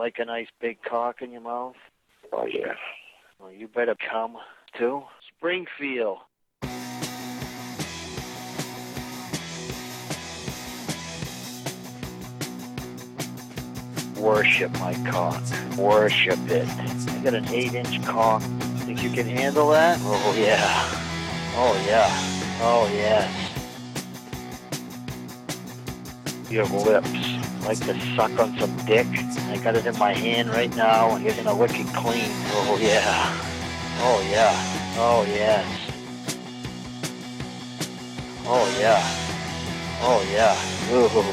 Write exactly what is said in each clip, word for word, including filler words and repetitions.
like a nice big cock in your mouth? Oh, yeah. Well, you better come, too. Springfield. Worship my cock. Worship it. I got an eight-inch cock. Think you can handle that? Oh, yeah. Oh, yeah. Oh, yes. Your lips. Like to suck on some dick. I got it in my hand right now, and you're gonna lick it clean. Oh, yeah. Oh, yeah. Oh, yes. Oh, yeah. Oh, yeah. Ooh.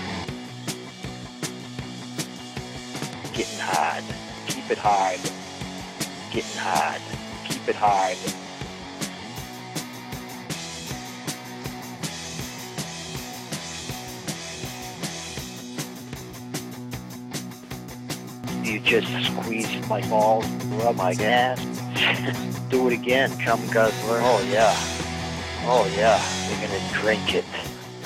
Getting hard. Keep it hard. Getting hard. Keep it hard. You just squeeze my balls, rub my ass. Do it again, come guzzler. Oh yeah. Oh yeah. You're gonna drink it.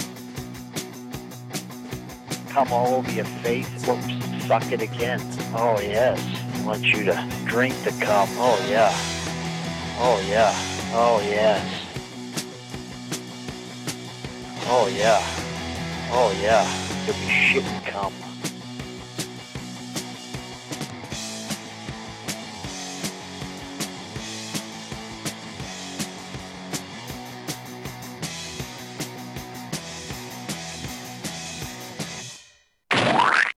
Come all over your face. Whoops. Suck it again. Oh yes. I want you to drink the cum. Oh yeah. Oh yeah. Oh yes. Oh yeah. Oh yeah. You'll be shitting cum.